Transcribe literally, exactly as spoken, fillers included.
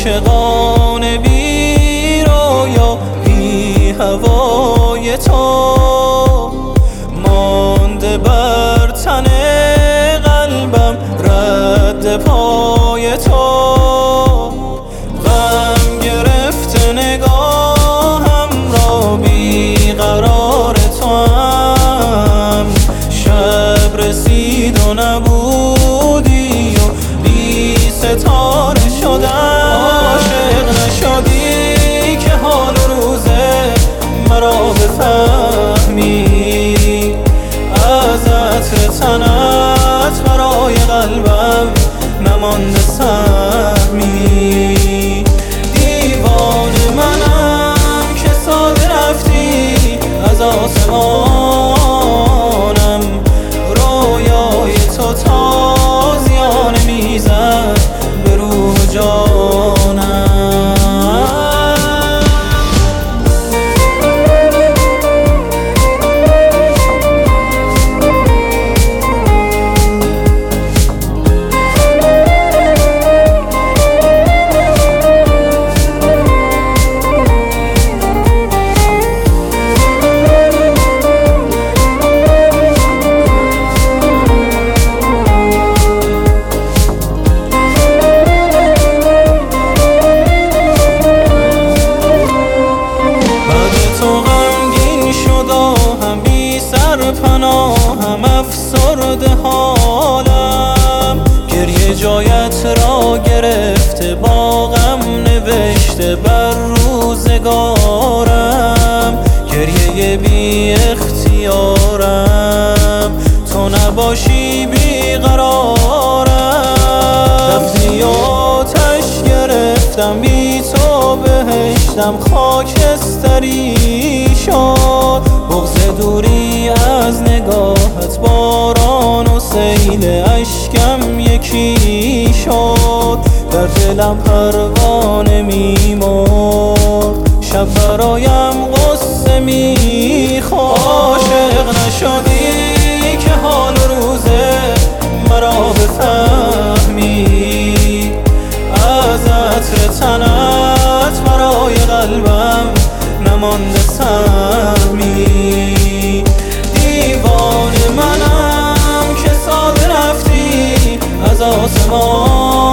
عاشقان بی رویا بی هوای تو مانده بر تن قلبم رد پای تو غم گرفته نگاهم را بی قرار تو هم شب رسید و نبودی و بی ستاره شدم عاشق نشدی که حال روزه مرا بفهمی از عطر تنت برای قلبم نمانده سهمی دیوان منم که ساده رفتی از آسمانم رویای تو تازیانه میزد به روح جانم پناهم افسرده حالم گریه جایت را گرفته با غم نوشته بر روزگارم گریه بی اختیارم تو نباشی بی قرارم رفتی آتش گرفتم بی تو بهشتم خاکستری شد بغض دوری از نگاهت باران و سیل اشکم یکی شد در دلم پروانه میمرد شب برایم غصه میخورد عاشق نشدی که حال روزه مرا بفهمی از عطر تنت برای قلبم نمانده سهمی دیوان منم که ساده رفتی از آسمان